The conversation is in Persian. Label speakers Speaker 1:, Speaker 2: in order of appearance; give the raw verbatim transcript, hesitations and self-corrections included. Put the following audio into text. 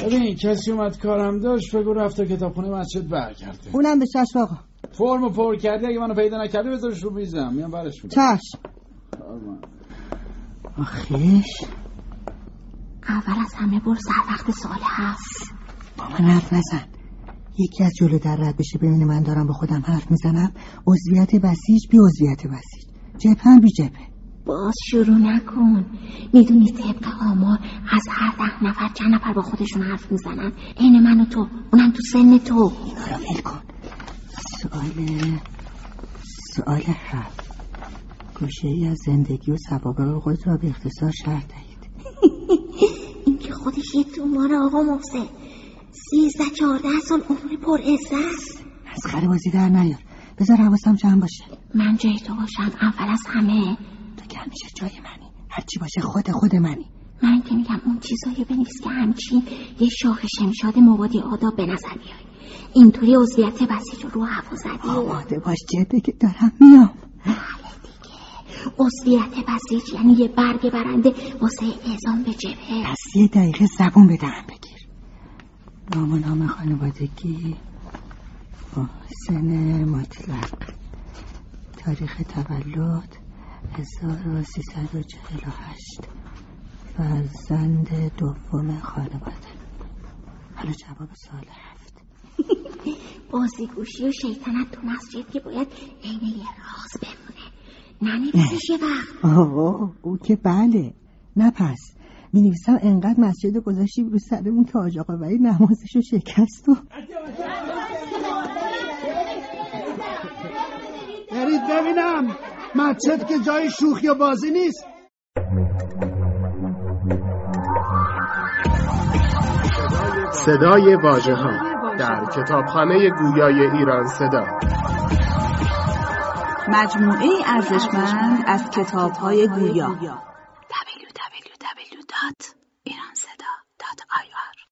Speaker 1: ببین کسی اومد کارم داشت بگو رفت کتابخونه مسجد برگرده.
Speaker 2: اونم به چشم آقا.
Speaker 1: فرمو پر کردی، اگه منو پیدا نکردی بذارش رو میزم میام برش میدم.
Speaker 2: چشم. آخیش
Speaker 3: اول از همه برو سر وقت سال هست.
Speaker 2: با من حرف نزن. یکی از جلو در رد بشه ببینه من دارم به خودم حرف میزنم. عضویت بسیج بی عضویت بسیج، جبهه بی جبهه.
Speaker 3: باز شروع نکن. میدونی طبق آمار از هر ده نفر چند نفر با خودشون حرف میزنن؟ این من و تو، اونم تو سن تو.
Speaker 2: اینا رو ول کن. سؤال سؤال هفت. گوشه ای از زندگی و سوابق خود را به اختصار شرح دهید.
Speaker 3: این که خودش یه توماره آقا محسن. سیزده چهارده سال عمر پر عزت.
Speaker 2: از خره بازی در نیار. بذار حواسم جمع باشه.
Speaker 3: من جای تو باشم اول از همه.
Speaker 2: تو که همیشه جای منی. هرچی باشه خود خود منی.
Speaker 3: من که میگم اون چیزایی بنویس که همچین یه شاخ شمشاد مبادی آداب به نظر بیای. اینطوری عضویت بسیج رو هوا زدی.
Speaker 2: آماده باش جبه که دارم میام.
Speaker 3: عضویت بسیج یعنی یه برگ برنده واسه اعزام به جبهه.
Speaker 2: پس یه دقیقه زبون بدهم بگیر. نام و نام خانوادگی، سن مطلق، تاریخ تولد هزار و سیصد و چهل و هشت، فرزند دوم خانواده. حالا جواب سوال هفت.
Speaker 3: بازیگوشی و شیطنت تو مسجد که باید عین یه راز بمونه. ننویسیش یه وقت.
Speaker 2: آه او که بله. نه پس می نویسم انقدر مسجد گذاشتیم رو سرمون که آج آقا ولی نمازشو شکست و
Speaker 4: برید ببینم مسجد که جای شوخی و بازی نیست.
Speaker 5: صدای واژه ها در کتابخانه گویای ایران صدا،
Speaker 6: مجموعه ارزشمند از کتاب‌های گویا.
Speaker 7: دبلیو دبلیو دبلیو دات ایران صدا دات آی آر